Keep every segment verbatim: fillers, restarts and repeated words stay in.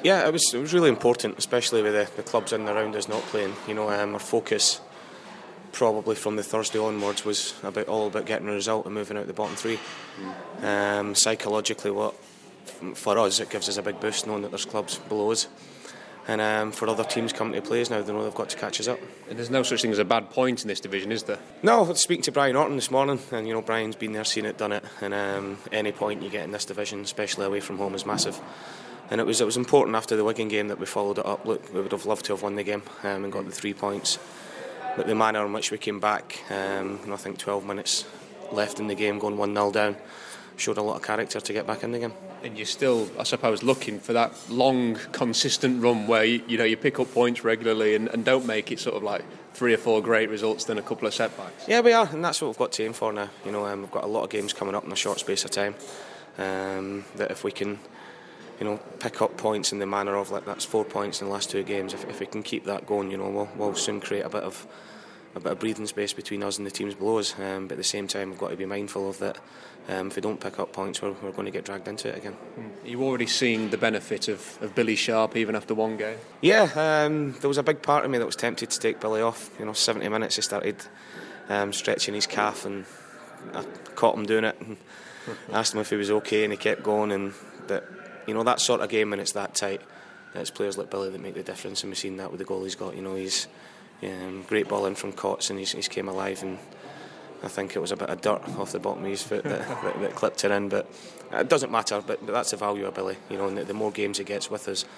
Yeah, it was it was really important, especially with the, the clubs in and around us not playing. You know, um, our focus probably from the Thursday onwards was about all about getting a result and moving out the bottom three. Mm. Um, psychologically, what for us it gives us a big boost knowing that there's clubs below us. And um, for other teams coming to play us now, they know they've got to catch us up. And there's no such thing as a bad point in this division, is there? No, I was speaking to Brian Orton this morning, and you know Brian's been there, seen it, done it. And um, any point you get in this division, especially away from home, is massive. And it was it was important after the Wigan game that we followed it up. Look, we would have loved to have won the game um, and got the three points. But the manner in which we came back, um, and I think twelve minutes left in the game, going one nil down, showed a lot of character to get back in the game. And you're still, I suppose, looking for that long, consistent run where you, you know you pick up points regularly and, and don't make it sort of like three or four great results, then a couple of setbacks. Yeah, we are, and that's what we've got to aim for now. You know, um, we've got a lot of games coming up in a short space of time. Um, that if we can, you know, pick up points in the manner of like that's four points in the last two games. If, if we can keep that going, you know, we'll, we'll soon create a bit of a bit of breathing space between us and the teams below us. Um, but at the same time, we've got to be mindful of that. Um, if we don't pick up points, we're, we're going to get dragged into it again. Are you already seeing the benefit of, of Billy Sharp even after one game? Yeah, um, there was a big part of me that was tempted to take Billy off. You know, seventy minutes he started um, stretching his calf, and I caught him doing it and asked him if he was okay, and he kept going. And but you know, that sort of game when it's that tight, it's players like Billy that make the difference, and we've seen that with the goal he's got. You know, he's um, great ball in from Cots, and he's, he's came alive, and I think it was a bit of dirt off the bottom of his foot that, that, that clipped it in, but it doesn't matter. But, but that's the value of Billy, you know. And the, the more games he gets with us,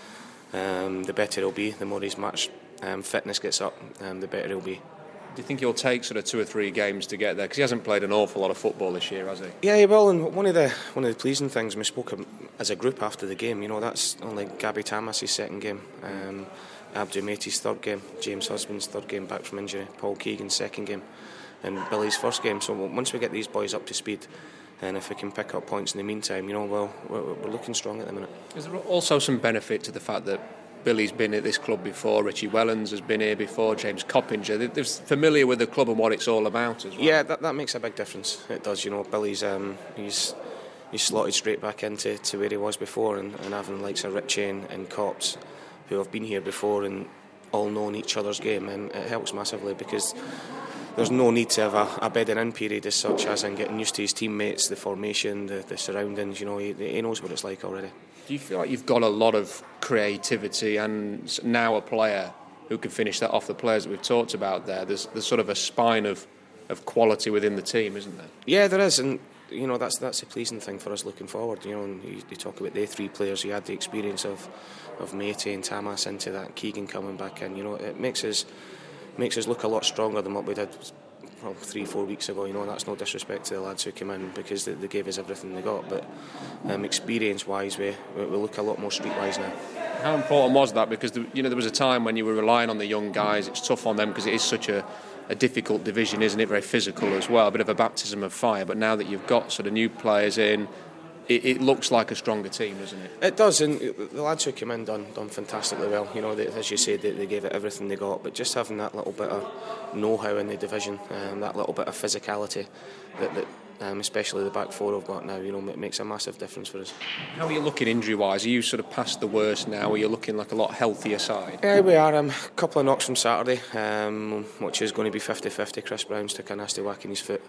um, the better he'll be. The more his match um, fitness gets up, um, the better he'll be. Do you think he'll take sort of two or three games to get there? Because he hasn't played an awful lot of football this year, has he? Yeah, he will. And one of the one of the pleasing things, we spoke as a group after the game. You know, that's only Gabby Tamas' second game, um, Abdou Meti's third game, James Husband's third game back from injury, Paul Keegan's second game, and Billy's first game. So once we get these boys up to speed, and if we can pick up points in the meantime, you know, well, we're, we're looking strong at the minute. Is there also some benefit to the fact that Billy's been at this club before, Richie Wellens has been here before, James Coppinger, they're familiar with the club and what it's all about as well? Yeah, that, that makes a big difference. It does, you know. Billy's um, he's he's slotted straight back into to where he was before, and, and having likes of Richie and, and Cops who have been here before and all known each other's game, and it helps massively because there's no need to have a, a bedding in period as such as in getting used to his teammates, the formation, the, the surroundings. You know, he, he knows what it's like already. Do you feel like you've got a lot of creativity and now a player who can finish that off? The players that we've talked about there, there's, there's sort of a spine of, of quality within the team, isn't there? Yeah, there is, and you know that's that's a pleasing thing for us looking forward. You know, and you, you talk about the three players who had the experience of of Métis and Tamas into that, Keegan coming back in. You know, it makes us makes us look a lot stronger than what we did well, three, four weeks ago. You know, and that's no disrespect to the lads who came in because they, they gave us everything they got. But um, experience-wise, we we look a lot more streetwise now. How important was that? Because the, you know there was a time when you were relying on the young guys. It's tough on them because it is such a, a difficult division, isn't it? Very physical as well. A bit of a baptism of fire. But now that you've got sort of new players in, it, it looks like a stronger team, doesn't it? It does, and the lads who came in done done fantastically well. You know, they, as you said, they, they gave it everything they got. But just having that little bit of know-how in the division, um, that little bit of physicality that. that Um, especially the back four have got now, you know, it makes a massive difference for us. How are you looking injury-wise? Are you sort of past the worst now? Are you looking like a lot healthier side? Yeah, we are. Um, a couple of knocks from Saturday, um, which is going to be fifty-fifty. Chris Brown's took a nasty whack in his foot.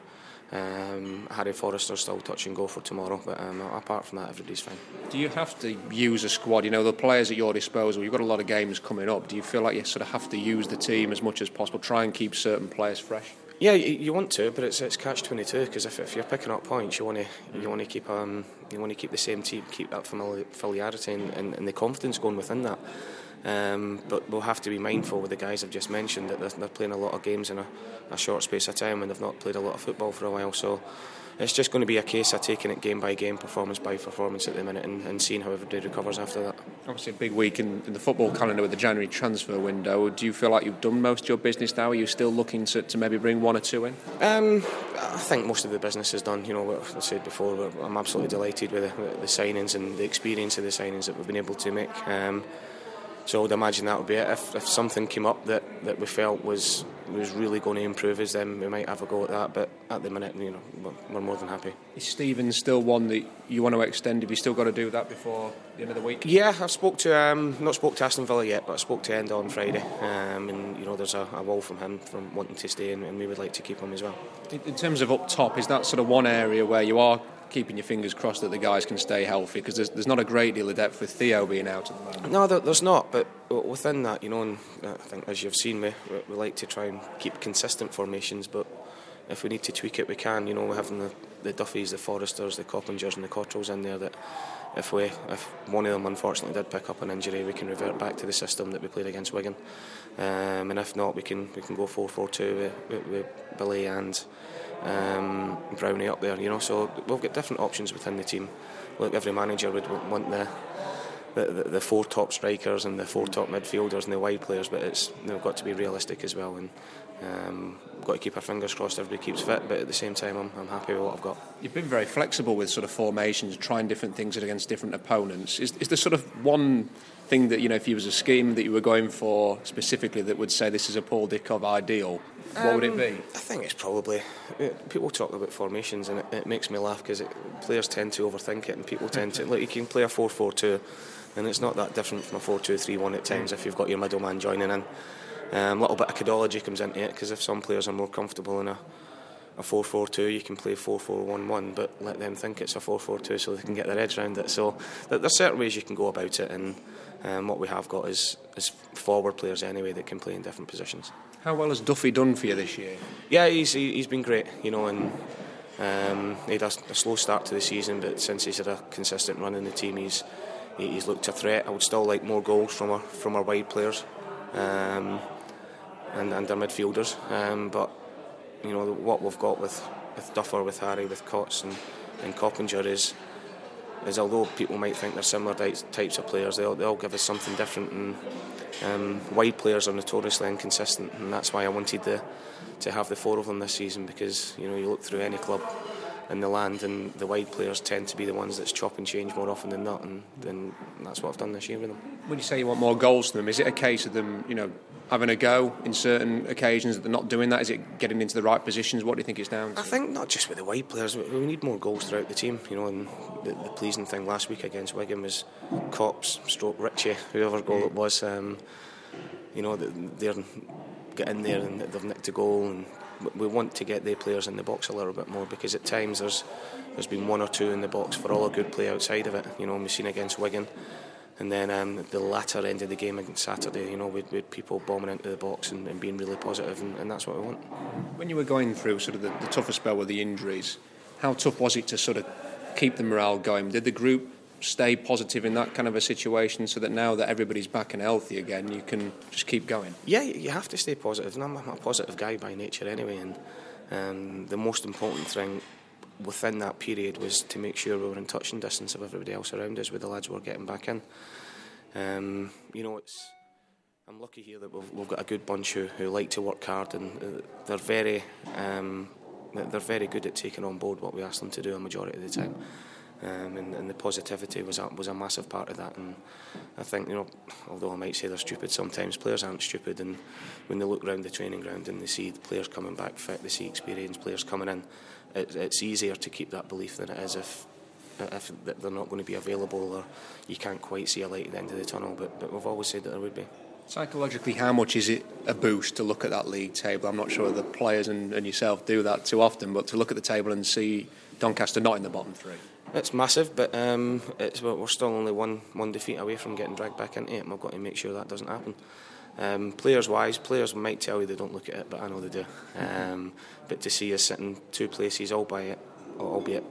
Um, Harry Forrester's still touch and go for tomorrow, but um, apart from that, everybody's fine. Do you have to use a squad? You know, the players at your disposal, you've got a lot of games coming up. Do you feel like you sort of have to use the team as much as possible, try and keep certain players fresh? Yeah, you, you want to, but it's it's catch twenty-two because if, if you're picking up points, you want to you want to keep um you want to keep the same team, keep that familiarity and, and, and the confidence going within that. Um, but we'll have to be mindful with the guys I've just mentioned that they're, they're playing a lot of games in a, a short space of time and they've not played a lot of football for a while. So it's just going to be a case of taking it game by game, performance by performance at the minute, and, and seeing how everybody recovers after that. Obviously a big week in, in the football calendar with the January transfer window. Do you feel like you've done most of your business now? Are you still looking to, to maybe bring one or two in? Um, I think most of the business is done. You know, what I said before, I'm absolutely delighted with the, the signings and the experience of the signings that we've been able to make. Um, So I would imagine that would be it. If, if something came up that, that we felt was was really going to improve us, then we might have a go at that. But at the minute, you know, we're, we're more than happy. Is Stevens still one that you want to extend? Have you still got to do that before the end of the week? Yeah, I've spoke to um, not spoke to Aston Villa yet, but I spoke to Enda on Friday, um, and you know, there's a, a wall from him from wanting to stay, and, and we would like to keep him as well. In, in terms of up top, is that sort of one area where you are keeping your fingers crossed that the guys can stay healthy, because there's, there's not a great deal of depth with Theo being out at the moment? No, there, there's not, but within that, you know, and I think as you've seen, we, we like to try and keep consistent formations, but if we need to tweak it, we can. You know, we're having the, the Duffys, the Forresters, the Coppingers and the Cottrells in there, that if we if one of them unfortunately did pick up an injury, we can revert back to the system that we played against Wigan, um, and if not, we can we can go four four two with, with, with Billy and um, Brownie up there, you know. So we've got different options within the team. Look, every manager would want the the, the, the four top strikers and the four top midfielders and the wide players, but it's, you know, got to be realistic as well, and um, we've got to keep our fingers crossed everybody keeps fit, but at the same time I'm, I'm happy with what I've got. You've been very flexible with sort of formations, trying different things against different opponents. Is, is there sort of one thing that, you know, if you was a scheme that you were going for specifically that would say this is a Paul Dickov ideal, what um, would it be? I think it's probably, people talk about formations and it, it makes me laugh because players tend to overthink it, and people tend to, like, you can play a four four two and it's not that different from a four two three one at times if you've got your middleman joining in. A um, little bit of codology comes into it, because if some players are more comfortable in a a four four two, you can play four four one one, but let them think it's a four four two so they can get their heads around it. So there's certain ways you can go about it, and um, what we have got is, is forward players anyway that can play in different positions. How well has Duffy done for you this year? Yeah, he's he's been great, you know, and um, he had a, a slow start to the season, but since he's had a consistent run in the team, he's he's looked a threat. I would still like more goals from our from our wide players um, and and our midfielders, um, but you know, what we've got with, with Duffer, with Harry, with Cots and, and Coppinger is is although people might think they're similar types of players, they all, they all give us something different, and um, wide players are notoriously inconsistent, and that's why I wanted the, to have the four of them this season, because you know, you look through any club in the land and the wide players tend to be the ones that's chop and change more often than not, and then that's what I've done this year with them. When you say you want more goals from them, is it a case of them, you know, having a go in certain occasions that they're not doing that? Is it getting into the right positions? What do you think it's down to? I think not just with the wide players, we need more goals throughout the team, you know, and the, the pleasing thing last week against Wigan was Cops, stroke Richie, whoever goal it was, um, you know, they're get in there and they've nicked a goal, and we want to get the players in the box a little bit more, because at times there's there's been one or two in the box for all a good play outside of it, you know, we've seen against Wigan. And then um, the latter end of the game against Saturday, you know, with, with people bombing into the box and, and being really positive, and, and that's what we want. When you were going through sort of the, the tougher spell with the injuries, how tough was it to sort of keep the morale going? Did the group stay positive in that kind of a situation, so that now that everybody's back and healthy again, you can just keep going? Yeah, you have to stay positive, and I'm a positive guy by nature anyway, and um, the most important thing within that period was to make sure we were in touching distance of everybody else around us with the lads who were getting back in. Um, you know, it's I'm lucky here that we've, we've got a good bunch who, who like to work hard, and uh, they're very um, they're very good at taking on board what we ask them to do a majority of the time. Um, and, and the positivity was a, was a massive part of that, and I think, you know, although I might say they're stupid sometimes, players aren't stupid, and when they look around the training ground and they see the players coming back fit, they see experienced players coming in, it, it's easier to keep that belief than it is if if they're not going to be available, or you can't quite see a light at the end of the tunnel, but, but we've always said that there would be. Psychologically, how much is it a boost to look at that league table? I'm not sure the players and, and yourself do that too often, but to look at the table and see Doncaster not in the bottom three. It's massive, but um, it's, we're still only one one defeat away from getting dragged back into it, and we've got to make sure that doesn't happen. Um, players-wise, players might tell you they don't look at it, but I know they do. Um, but to see us sitting two places, albeit, albeit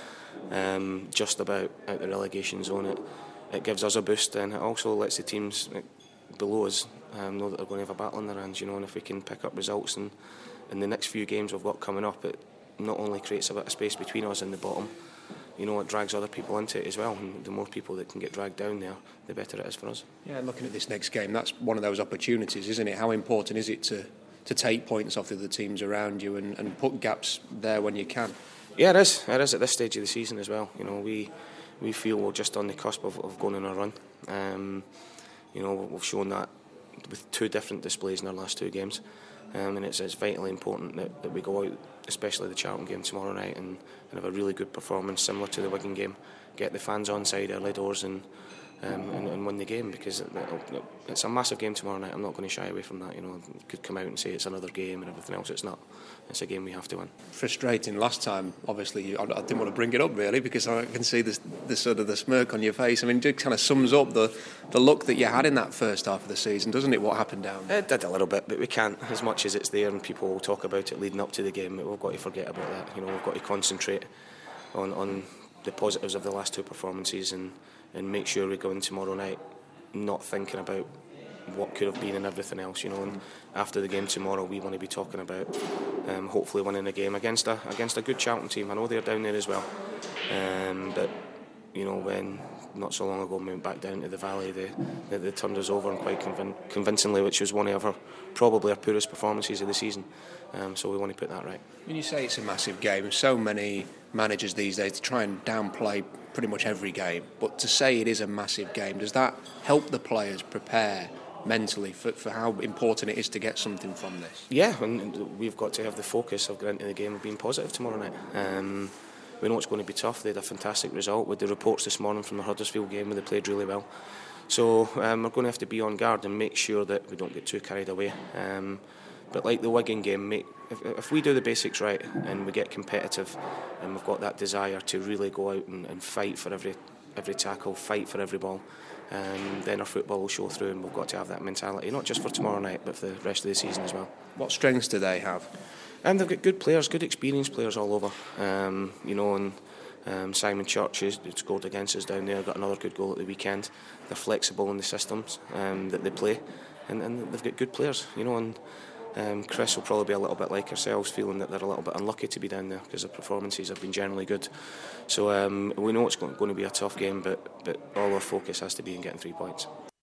um, just about out the relegation zone, it, it gives us a boost, and it also lets the teams below us um, know that they're going to have a battle in their hands, you know, and if we can pick up results in, in the next few games we've got coming up, it not only creates a bit of space between us and the bottom, you know, it drags other people into it as well, and the more people that can get dragged down there, the better it is for us. Yeah, looking at this next game, that's one of those opportunities, isn't it? How important is it to, to take points off the other teams around you and, and put gaps there when you can? Yeah, it is. It is at this stage of the season as well. You know, we we feel we're just on the cusp of, of going on a run. Um, you know, we've shown that with two different displays in our last two games, um, and it's, it's vitally important that, that we go out, especially the Charlton game tomorrow night, and, and have a really good performance similar to the Wigan game, get the fans on side early doors and Um, and, and win the game, because it, it, it's a massive game tomorrow night. I'm not going to shy away from that. You know, I could come out and say it's another game and everything else. It's not. It's a game we have to win. Frustrating last time. Obviously, you, I, I didn't want to bring it up really, because I can see this, this sort of the smirk on your face. I mean, it kind of sums up the the look that you had in that first half of the season, doesn't it? What happened down there? It did a little bit, but we can't. As much as it's there and people will talk about it leading up to the game, we've got to forget about that. You know, we've got to concentrate on on the positives of the last two performances and. and make sure we go in tomorrow night not thinking about what could have been and everything else, you know. And after the game tomorrow, we want to be talking about um, hopefully winning a game against a against a good Charlton team. I know they're down there as well, um, but you know, when not so long ago we went back down to the Valley, they they, they turned us over and quite convin- convincingly, which was one of our probably our poorest performances of the season. Um, so we want to put that right. When you say it's a massive game, so many managers these days try and downplay pretty much every game, but to say it is a massive game, does that help the players prepare mentally for, for how important it is to get something from this? Yeah, and we've got to have the focus of going into the game of being positive tomorrow night. Um, we know it's going to be tough. They had a fantastic result with the reports this morning from the Huddersfield game where they played really well. So um, we're going to have to be on guard and make sure that we don't get too carried away. Um, but like the Wigan game, mate, if, if we do the basics right and we get competitive and we've got that desire to really go out and, and fight for every every tackle, fight for every ball, um, then our football will show through, and we've got to have that mentality, not just for tomorrow night but for the rest of the season as well. What strengths do they have? And they've got good players, good experienced players all over, um, you know, and um, Simon Church, who scored against us down there, got another good goal at the weekend. They're flexible in the systems um, that they play, and, and they've got good players, you know, and um, Chris will probably be a little bit like ourselves, feeling that they're a little bit unlucky to be down there because their performances have been generally good. So um, we know it's going to be a tough game, but, but all our focus has to be in getting three points.